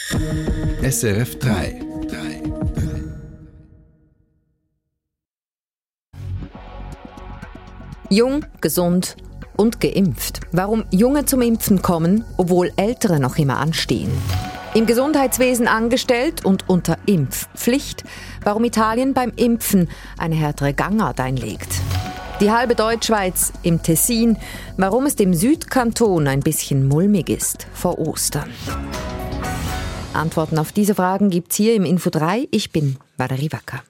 SRF 3. Jung, gesund und geimpft. Warum Junge zum Impfen kommen, obwohl Ältere noch immer anstehen. Im Gesundheitswesen angestellt und unter Impfpflicht. Warum Italien beim Impfen eine härtere Gangart einlegt. Die halbe Deutschschweiz im Tessin. Warum es dem Südkanton ein bisschen mulmig ist vor Ostern. Antworten auf diese Fragen gibt's hier im Info 3. Ich bin Valerie Wacker.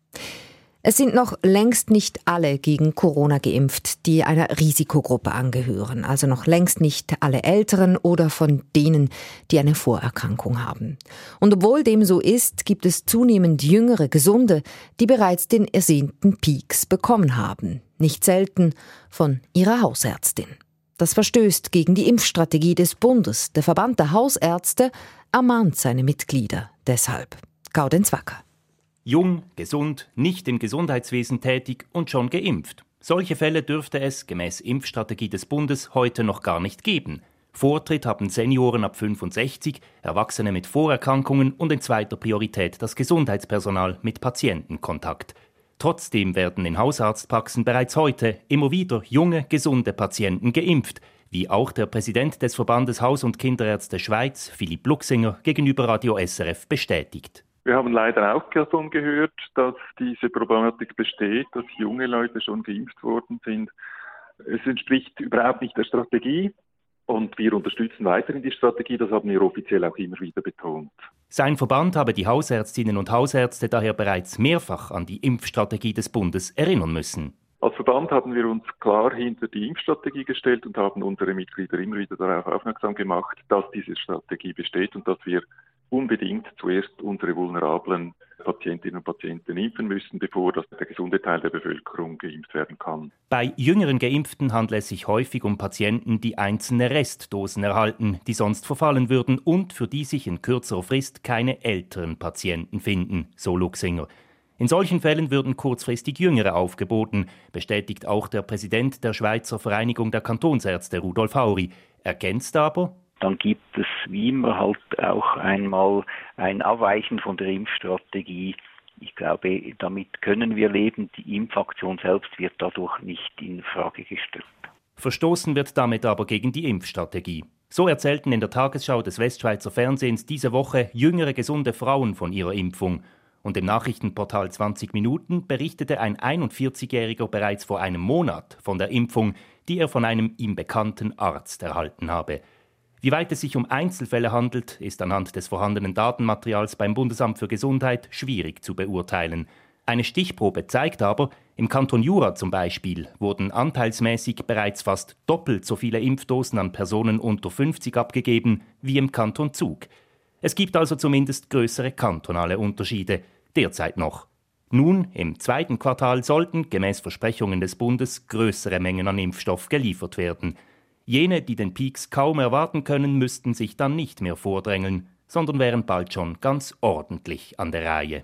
Es sind noch längst nicht alle gegen Corona geimpft, die einer Risikogruppe angehören. Also noch längst nicht alle Älteren oder von denen, die eine Vorerkrankung haben. Und obwohl dem so ist, gibt es zunehmend jüngere Gesunde, die bereits den ersehnten Peaks bekommen haben. Nicht selten von ihrer Hausärztin. Das verstößt gegen die Impfstrategie des Bundes. Der Verband der Hausärzte ermahnt seine Mitglieder deshalb. Gaudenz Wacker. Jung, gesund, nicht im Gesundheitswesen tätig und schon geimpft. Solche Fälle dürfte es, gemäß Impfstrategie des Bundes, heute noch gar nicht geben. Vortritt haben Senioren ab 65, Erwachsene mit Vorerkrankungen und in zweiter Priorität das Gesundheitspersonal mit Patientenkontakt. Trotzdem werden in Hausarztpraxen bereits heute immer wieder junge, gesunde Patienten geimpft, wie auch der Präsident des Verbandes Haus- und Kinderärzte Schweiz, Philipp Luchsinger, gegenüber Radio SRF bestätigt. Wir haben leider auch davon gehört, dass diese Problematik besteht, dass junge Leute schon geimpft worden sind. Es entspricht überhaupt nicht der Strategie und wir unterstützen weiterhin die Strategie, das haben wir offiziell auch immer wieder betont. Sein Verband habe die Hausärztinnen und Hausärzte daher bereits mehrfach an die Impfstrategie des Bundes erinnern müssen. Als Verband haben wir uns klar hinter die Impfstrategie gestellt und haben unsere Mitglieder immer wieder darauf aufmerksam gemacht, dass diese Strategie besteht und dass wir unbedingt zuerst unsere vulnerablen Patientinnen und Patienten impfen müssen, bevor der gesunde Teil der Bevölkerung geimpft werden kann. Bei jüngeren Geimpften handelt es sich häufig um Patienten, die einzelne Restdosen erhalten, die sonst verfallen würden und für die sich in kürzerer Frist keine älteren Patienten finden, so Luchsinger. In solchen Fällen würden kurzfristig Jüngere aufgeboten, bestätigt auch der Präsident der Schweizer Vereinigung der Kantonsärzte, Rudolf Hauri. Ergänzt aber: Dann gibt es wie immer halt auch einmal ein Abweichen von der Impfstrategie. Ich glaube, damit können wir leben. Die Impfaktion selbst wird dadurch nicht in Frage gestellt. Verstoßen wird damit aber gegen die Impfstrategie. So erzählten in der Tagesschau des Westschweizer Fernsehens diese Woche jüngere gesunde Frauen von ihrer Impfung. Und im Nachrichtenportal 20 Minuten berichtete ein 41-Jähriger bereits vor einem Monat von der Impfung, die er von einem ihm bekannten Arzt erhalten habe. Wie weit es sich um Einzelfälle handelt, ist anhand des vorhandenen Datenmaterials beim Bundesamt für Gesundheit schwierig zu beurteilen. Eine Stichprobe zeigt aber, im Kanton Jura zum Beispiel wurden anteilsmäßig bereits fast doppelt so viele Impfdosen an Personen unter 50 abgegeben wie im Kanton Zug. Es gibt also zumindest größere kantonale Unterschiede, derzeit noch. Nun, im zweiten Quartal sollten, gemäß Versprechungen des Bundes, größere Mengen an Impfstoff geliefert werden. Jene, die den Peaks kaum erwarten können, müssten sich dann nicht mehr vordrängeln, sondern wären bald schon ganz ordentlich an der Reihe.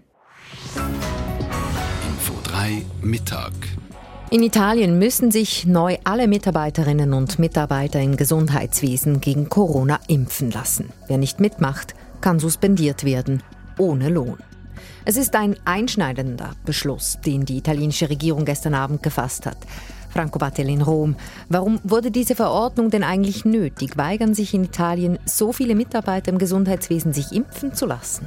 Info 3 Mittag. In Italien müssen sich neu alle Mitarbeiterinnen und Mitarbeiter im Gesundheitswesen gegen Corona impfen lassen. Wer nicht mitmacht, kann suspendiert werden, ohne Lohn. Es ist ein einschneidender Beschluss, den die italienische Regierung gestern Abend gefasst hat. Franco Battelli in Rom. Warum wurde diese Verordnung denn eigentlich nötig? Weigern sich in Italien so viele Mitarbeiter im Gesundheitswesen, sich impfen zu lassen?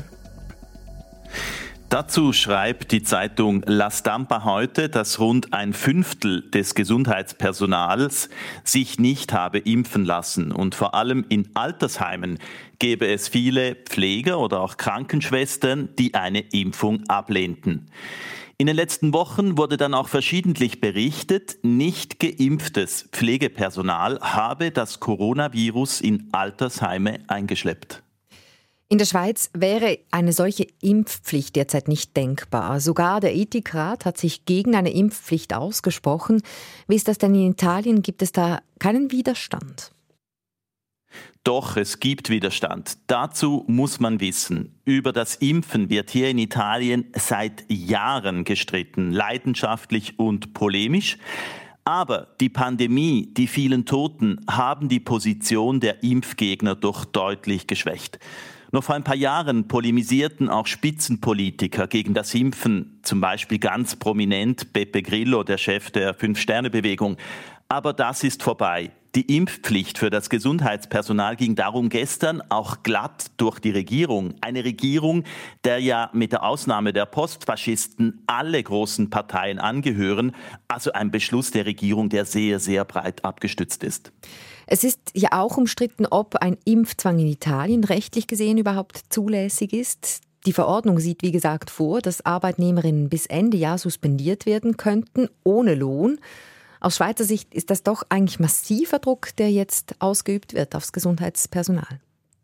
Dazu schreibt die Zeitung La Stampa heute, dass rund ein Fünftel des Gesundheitspersonals sich nicht habe impfen lassen. Und vor allem in Altersheimen gäbe es viele Pfleger oder auch Krankenschwestern, die eine Impfung ablehnten. In den letzten Wochen wurde dann auch verschiedentlich berichtet, nicht geimpftes Pflegepersonal habe das Coronavirus in Altersheime eingeschleppt. In der Schweiz wäre eine solche Impfpflicht derzeit nicht denkbar. Sogar der Ethikrat hat sich gegen eine Impfpflicht ausgesprochen. Wie ist das denn in Italien? Gibt es da keinen Widerstand? Doch, es gibt Widerstand. Dazu muss man wissen, über das Impfen wird hier in Italien seit Jahren gestritten, leidenschaftlich und polemisch. Aber die Pandemie, die vielen Toten, haben die Position der Impfgegner doch deutlich geschwächt. Noch vor ein paar Jahren polemisierten auch Spitzenpolitiker gegen das Impfen, zum Beispiel ganz prominent Beppe Grillo, der Chef der 5-Sterne-Bewegung. Aber das ist vorbei. Die Impfpflicht für das Gesundheitspersonal ging darum gestern auch glatt durch die Regierung. Eine Regierung, der ja mit der Ausnahme der Postfaschisten alle großen Parteien angehören. Also ein Beschluss der Regierung, der sehr, sehr breit abgestützt ist. Es ist ja auch umstritten, ob ein Impfzwang in Italien rechtlich gesehen überhaupt zulässig ist. Die Verordnung sieht, wie gesagt, vor, dass Arbeitnehmerinnen bis Ende Jahr suspendiert werden könnten, ohne Lohn. Aus Schweizer Sicht ist das doch eigentlich massiver Druck, der jetzt ausgeübt wird aufs Gesundheitspersonal.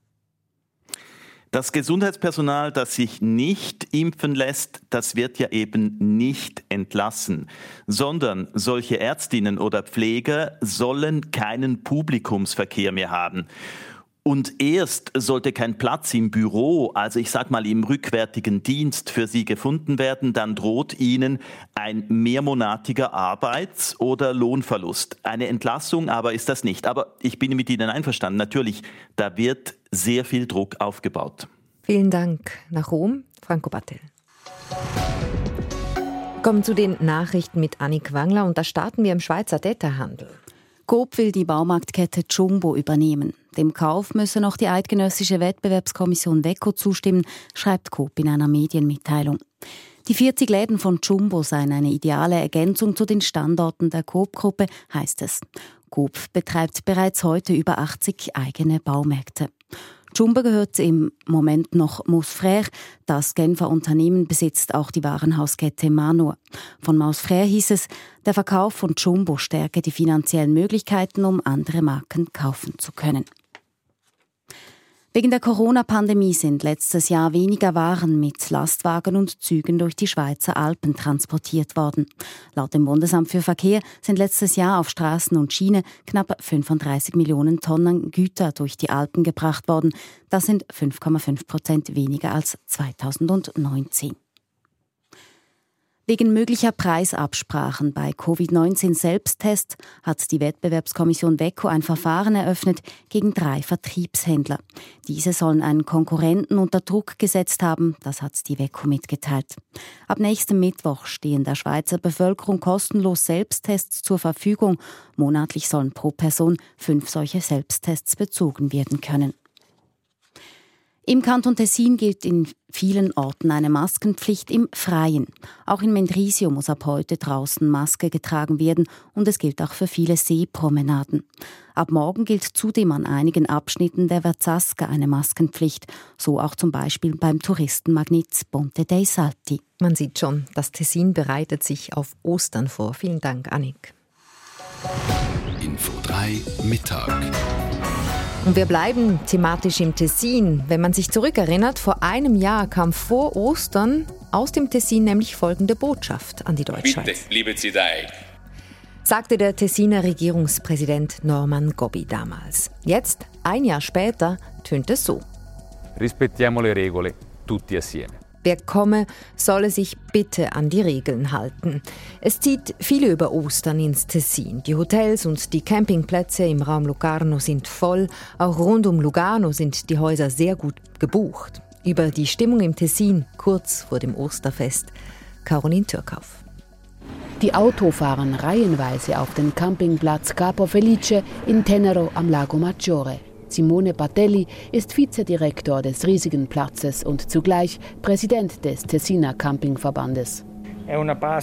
Das Gesundheitspersonal, das sich nicht impfen lässt, das wird ja eben nicht entlassen, sondern solche Ärztinnen oder Pfleger sollen keinen Publikumsverkehr mehr haben. Und erst sollte kein Platz im Büro, also ich sag mal im rückwärtigen Dienst für sie gefunden werden, dann droht ihnen ein mehrmonatiger Arbeits- oder Lohnverlust. Eine Entlassung aber ist das nicht. Aber ich bin mit Ihnen einverstanden. Natürlich, da wird sehr viel Druck aufgebaut. Vielen Dank nach Rom, Franco Battel. Kommen zu den Nachrichten mit Annik Wangler und da starten wir im Schweizer Detailhandel. Coop will die Baumarktkette Jumbo übernehmen. Dem Kauf müsse noch die eidgenössische Wettbewerbskommission WECO zustimmen, schreibt Coop in einer Medienmitteilung. Die 40 Läden von Jumbo seien eine ideale Ergänzung zu den Standorten der Coop-Gruppe, heißt es. Coop betreibt bereits heute über 80 eigene Baumärkte. Jumbo gehört im Moment noch Mausfrère. Das Genfer Unternehmen besitzt auch die Warenhauskette Manor. Von Mausfrère hieß es, der Verkauf von Jumbo stärke die finanziellen Möglichkeiten, um andere Marken kaufen zu können. Wegen der Corona-Pandemie sind letztes Jahr weniger Waren mit Lastwagen und Zügen durch die Schweizer Alpen transportiert worden. Laut dem Bundesamt für Verkehr sind letztes Jahr auf Straßen und Schiene knapp 35 Millionen Tonnen Güter durch die Alpen gebracht worden. Das sind 5,5% weniger als 2019. Wegen möglicher Preisabsprachen bei Covid-19-Selbsttests hat die Wettbewerbskommission WECO ein Verfahren eröffnet gegen 3 Vertriebshändler. Diese sollen einen Konkurrenten unter Druck gesetzt haben, das hat die WECO mitgeteilt. Ab nächstem Mittwoch stehen der Schweizer Bevölkerung kostenlos Selbsttests zur Verfügung. Monatlich sollen pro Person 5 solche Selbsttests bezogen werden können. Im Kanton Tessin gilt in vielen Orten eine Maskenpflicht im Freien. Auch in Mendrisio muss ab heute draußen Maske getragen werden und es gilt auch für viele Seepromenaden. Ab morgen gilt zudem an einigen Abschnitten der Verzasca eine Maskenpflicht, so auch zum Beispiel beim Touristenmagnet Ponte dei Salti. Man sieht schon, das Tessin bereitet sich auf Ostern vor. Vielen Dank, Annik. Info 3 Mittag. Und wir bleiben thematisch im Tessin. Wenn man sich zurückerinnert, vor einem Jahr kam vor Ostern aus dem Tessin nämlich folgende Botschaft an die Deutschschweiz. Bitte, liebe Zidai, sagte der Tessiner Regierungspräsident Norman Gobbi damals. Jetzt, ein Jahr später, tönt es so. Rispettiamo le regole, tutti assieme. Wer komme, solle sich bitte an die Regeln halten. Es zieht viele über Ostern ins Tessin. Die Hotels und die Campingplätze im Raum Locarno sind voll. Auch rund um Lugano sind die Häuser sehr gut gebucht. Über die Stimmung im Tessin kurz vor dem Osterfest. Caroline Türkauf. Die Autos fahren reihenweise auf den Campingplatz Capo Felice in Tenero am Lago Maggiore. Simone Batelli ist Vizedirektor des riesigen Platzes und zugleich Präsident des Tessiner Campingverbandes. Wir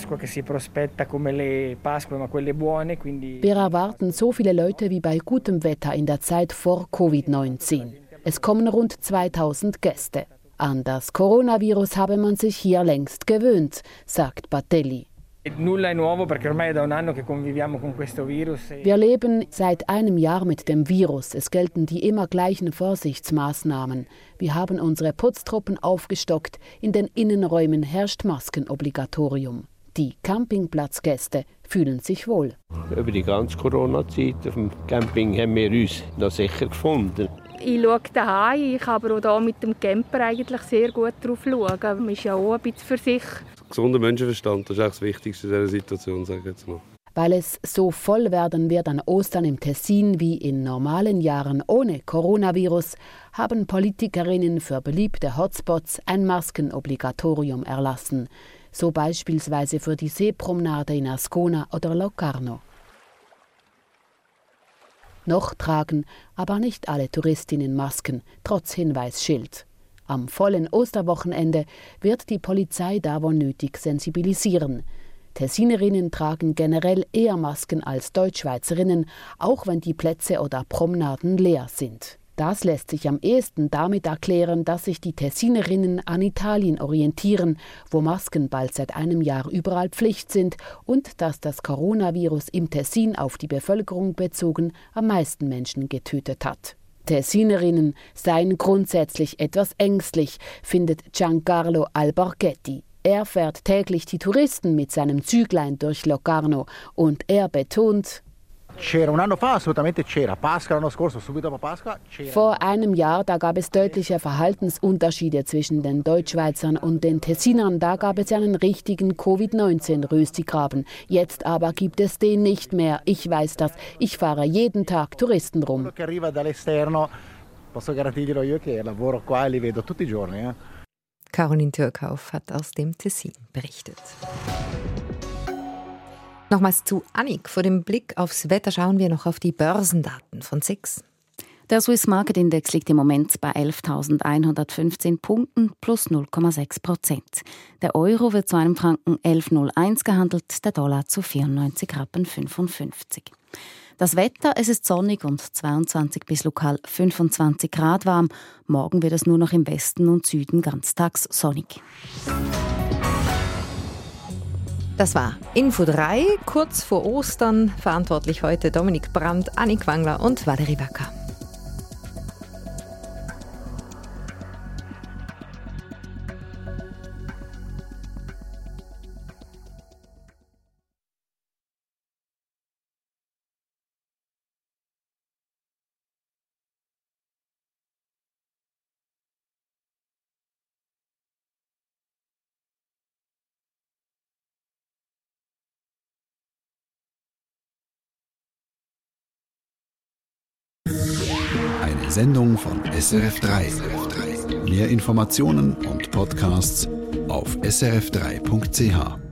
erwarten so viele Leute wie bei gutem Wetter in der Zeit vor Covid-19. Es kommen rund 2000 Gäste. An das Coronavirus habe man sich hier längst gewöhnt, sagt Batelli. Wir leben seit einem Jahr mit dem Virus. Es gelten die immer gleichen Vorsichtsmaßnahmen. Wir haben unsere Putztruppen aufgestockt. In den Innenräumen herrscht Maskenobligatorium. Die Campingplatzgäste fühlen sich wohl. Über die ganze Corona-Zeit auf dem Camping haben wir uns noch sicher gefunden. Ich schaue daheim, ich kann aber auch hier mit dem Camper eigentlich sehr gut drauf schauen. Man ist ja auch ein bisschen für sich. Gesunder Menschenverstand, das ist auch das Wichtigste in dieser Situation, sage ich jetzt mal. Weil es so voll werden wird an Ostern im Tessin wie in normalen Jahren ohne Coronavirus, haben Politikerinnen für beliebte Hotspots ein Maskenobligatorium erlassen. So beispielsweise für die Seepromenade in Ascona oder Locarno. Noch tragen aber nicht alle Touristinnen Masken, trotz Hinweisschild. Am vollen Osterwochenende wird die Polizei da wohl nötig sensibilisieren. Tessinerinnen tragen generell eher Masken als Deutschschweizerinnen, auch wenn die Plätze oder Promenaden leer sind. Das lässt sich am ehesten damit erklären, dass sich die Tessinerinnen an Italien orientieren, wo Masken bald seit einem Jahr überall Pflicht sind und dass das Coronavirus im Tessin auf die Bevölkerung bezogen am meisten Menschen getötet hat. Tessinerinnen seien grundsätzlich etwas ängstlich, findet Giancarlo Alborgetti. Er fährt täglich die Touristen mit seinem Züglein durch Locarno und er betont: Vor einem Jahr, da gab es deutliche Verhaltensunterschiede zwischen den Deutschschweizern und den Tessinern. Da gab es einen richtigen Covid-19-Röstigraben. Jetzt aber gibt es den nicht mehr. Ich weiß das. Ich fahre jeden Tag Touristen rum. Caroline Türkauf hat aus dem Tessin berichtet. Nochmals zu Annik. Vor dem Blick aufs Wetter schauen wir noch auf die Börsendaten von SIX. Der Swiss Market Index liegt im Moment bei 11.115 Punkten plus 0,6%. Der Euro wird zu einem Franken 11,01 gehandelt, der Dollar zu 94,55 Rappen. Das Wetter, es ist sonnig und 22 bis lokal 25 Grad warm. Morgen wird es nur noch im Westen und Süden ganztags sonnig. Das war Info 3, kurz vor Ostern. Verantwortlich heute Dominik Brandt, Annik Wangler und Valerie Wacker. Eine Sendung von SRF3. Mehr Informationen und Podcasts auf srf3.ch.